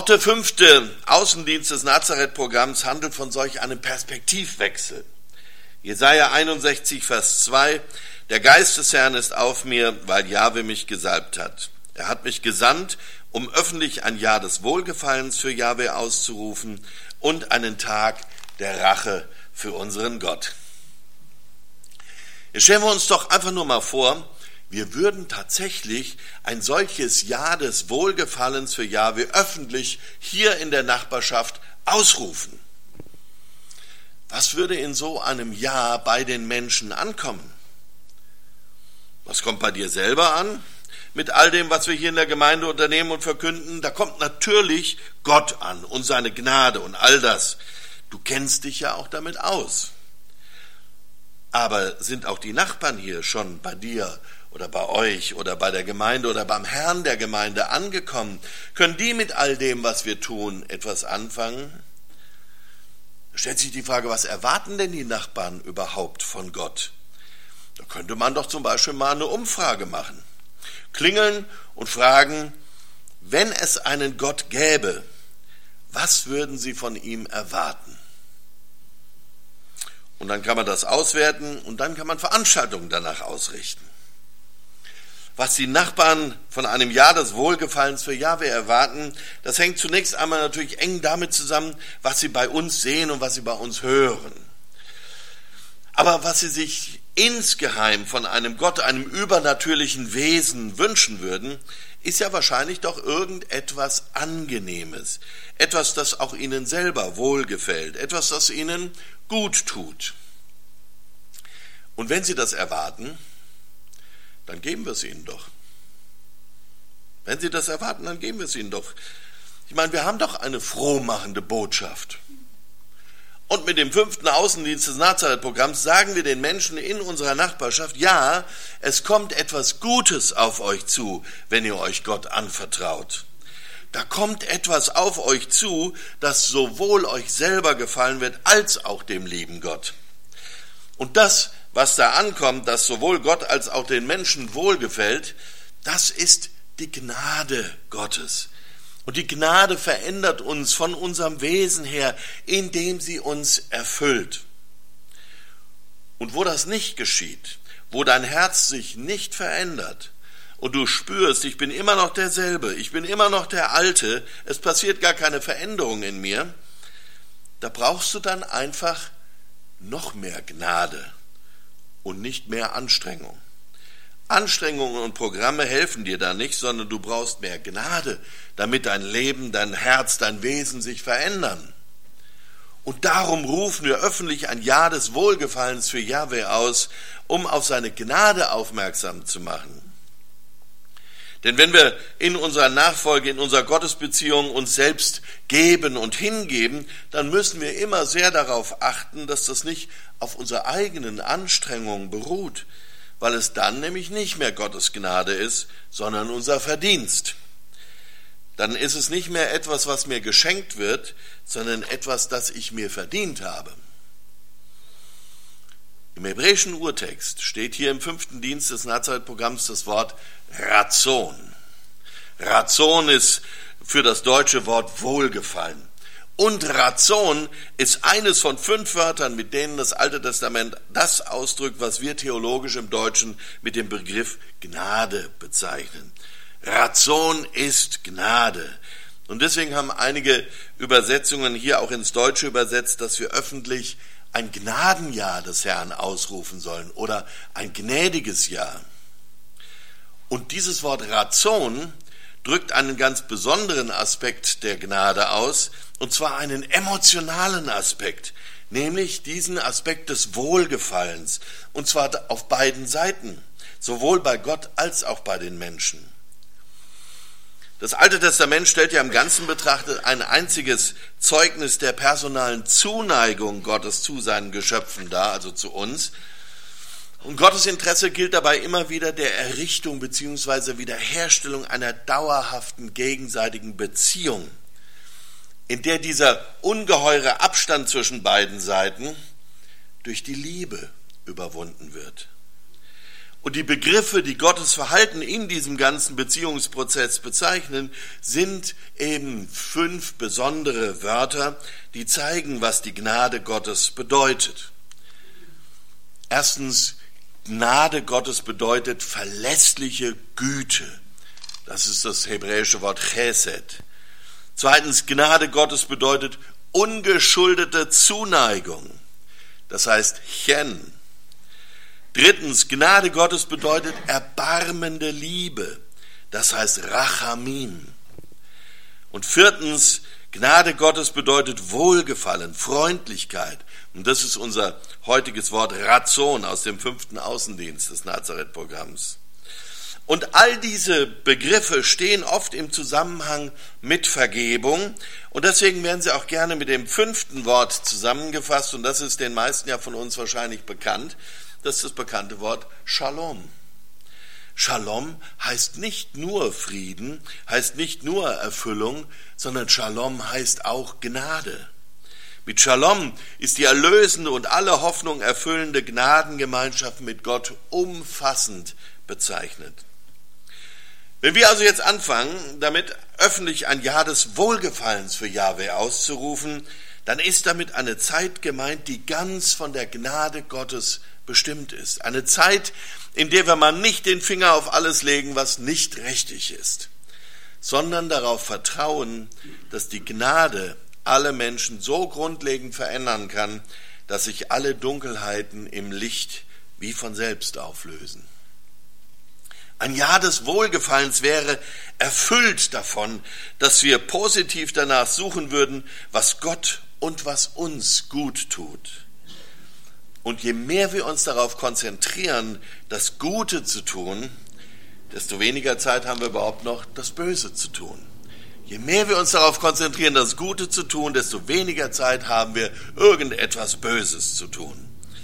Auch der 5. Außendienst des Nazareth-Programms handelt von solch einem Perspektivwechsel. Jesaja 61, Vers 2: Der Geist des Herrn ist auf mir, weil Jahwe mich gesalbt hat. Er hat mich gesandt, um öffentlich ein Jahr des Wohlgefallens für Jahwe auszurufen und einen Tag der Rache für unseren Gott. Jetzt stellen wir uns doch einfach nur mal vor, wir würden tatsächlich ein solches Jahr des Wohlgefallens für Jahwe öffentlich hier in der Nachbarschaft ausrufen. Was würde in so einem Jahr bei den Menschen ankommen? Was kommt bei dir selber an? Mit all dem, was wir hier in der Gemeinde unternehmen und verkünden, da kommt natürlich Gott an und seine Gnade und all das. Du kennst dich ja auch damit aus. Aber sind auch die Nachbarn hier schon bei dir oder bei euch oder bei der Gemeinde oder beim Herrn der Gemeinde angekommen? Können die mit all dem, was wir tun, etwas anfangen? Da stellt sich die Frage, was erwarten denn die Nachbarn überhaupt von Gott? Da könnte man doch zum Beispiel mal eine Umfrage machen. Klingeln und fragen, wenn es einen Gott gäbe, was würden Sie von ihm erwarten? Und dann kann man das auswerten und dann kann man Veranstaltungen danach ausrichten. Was die Nachbarn von einem Jahr des Wohlgefallens für Jahwe erwarten, das hängt zunächst einmal natürlich eng damit zusammen, was sie bei uns sehen und was sie bei uns hören. Aber was sie sich insgeheim von einem Gott, einem übernatürlichen Wesen wünschen würden, ist ja wahrscheinlich doch irgendetwas Angenehmes. Etwas, das auch ihnen selber wohlgefällt. Etwas, das ihnen gut tut. Und wenn sie das erwarten, dann geben wir es ihnen doch. Wenn sie das erwarten, dann geben wir es ihnen doch. Ich meine, wir haben doch eine frohmachende Botschaft. Und mit dem 5. Außendienst des Nazareth-Programms sagen wir den Menschen in unserer Nachbarschaft, ja, es kommt etwas Gutes auf euch zu, wenn ihr euch Gott anvertraut. Da kommt etwas auf euch zu, das sowohl euch selber gefallen wird, als auch dem lieben Gott. Und das, was da ankommt, das sowohl Gott als auch den Menschen wohlgefällt, das ist die Gnade Gottes. Und die Gnade verändert uns von unserem Wesen her, indem sie uns erfüllt. Und wo das nicht geschieht, wo dein Herz sich nicht verändert und du spürst, ich bin immer noch derselbe, ich bin immer noch der Alte, es passiert gar keine Veränderung in mir, da brauchst du dann einfach noch mehr Gnade und nicht mehr Anstrengung. Anstrengungen und Programme helfen dir da nicht, sondern du brauchst mehr Gnade, damit dein Leben, dein Herz, dein Wesen sich verändern. Und darum rufen wir öffentlich ein Jahr des Wohlgefallens für Jahwe aus, um auf seine Gnade aufmerksam zu machen. Denn wenn wir in unserer Nachfolge, in unserer Gottesbeziehung uns selbst geben und hingeben, dann müssen wir immer sehr darauf achten, dass das nicht auf unserer eigenen Anstrengung beruht, weil es dann nämlich nicht mehr Gottes Gnade ist, sondern unser Verdienst. Dann ist es nicht mehr etwas, was mir geschenkt wird, sondern etwas, das ich mir verdient habe. Im hebräischen Urtext steht hier im 5. Dienst des Nazareth-Programms das Wort Razon. Razon ist für das deutsche Wort Wohlgefallen. Und Razon ist eines von 5 Wörtern, mit denen das Alte Testament das ausdrückt, was wir theologisch im Deutschen mit dem Begriff Gnade bezeichnen. Razon ist Gnade. Und deswegen haben einige Übersetzungen hier auch ins Deutsche übersetzt, dass wir öffentlich ein Gnadenjahr des Herrn ausrufen sollen oder ein gnädiges Jahr. Und dieses Wort Razon drückt einen ganz besonderen Aspekt der Gnade aus, und zwar einen emotionalen Aspekt, nämlich diesen Aspekt des Wohlgefallens, und zwar auf beiden Seiten, sowohl bei Gott als auch bei den Menschen. Das Alte Testament stellt ja im Ganzen betrachtet ein einziges Zeugnis der personalen Zuneigung Gottes zu seinen Geschöpfen dar, also zu uns. Und Gottes Interesse gilt dabei immer wieder der Errichtung bzw. Wiederherstellung einer dauerhaften gegenseitigen Beziehung, in der dieser ungeheure Abstand zwischen beiden Seiten durch die Liebe überwunden wird. Und die Begriffe, die Gottes Verhalten in diesem ganzen Beziehungsprozess bezeichnen, sind eben 5 besondere Wörter, die zeigen, was die Gnade Gottes bedeutet. Erstens, Gnade Gottes bedeutet verlässliche Güte. Das ist das hebräische Wort Chesed. Zweitens, Gnade Gottes bedeutet ungeschuldete Zuneigung. Das heißt Chen. Drittens, Gnade Gottes bedeutet erbarmende Liebe. Das heißt Rachamim. Und viertens, Gnade Gottes bedeutet Wohlgefallen, Freundlichkeit. Und das ist unser heutiges Wort Razon aus dem 5. Außendienst des Nazareth-Programms. Und all diese Begriffe stehen oft im Zusammenhang mit Vergebung. Und deswegen werden sie auch gerne mit dem 5. Wort zusammengefasst. Und das ist den meisten ja von uns wahrscheinlich bekannt. Das ist das bekannte Wort Shalom. Shalom heißt nicht nur Frieden, heißt nicht nur Erfüllung, sondern Shalom heißt auch Gnade. Mit Shalom ist die erlösende und alle Hoffnung erfüllende Gnadengemeinschaft mit Gott umfassend bezeichnet. Wenn wir also jetzt anfangen, damit öffentlich ein Jahr des Wohlgefallens für Jahwe auszurufen, dann ist damit eine Zeit gemeint, die ganz von der Gnade Gottes bestimmt ist. Eine Zeit, in der wir mal nicht den Finger auf alles legen, was nicht richtig ist, sondern darauf vertrauen, dass die Gnade alle Menschen so grundlegend verändern kann, dass sich alle Dunkelheiten im Licht wie von selbst auflösen. Ein Jahr des Wohlgefallens wäre erfüllt davon, dass wir positiv danach suchen würden, was Gott und was uns gut tut. Und je mehr wir uns darauf konzentrieren, das Gute zu tun, desto weniger Zeit haben wir überhaupt noch, das Böse zu tun. Je mehr wir uns darauf konzentrieren, das Gute zu tun, desto weniger Zeit haben wir, irgendetwas Böses zu tun.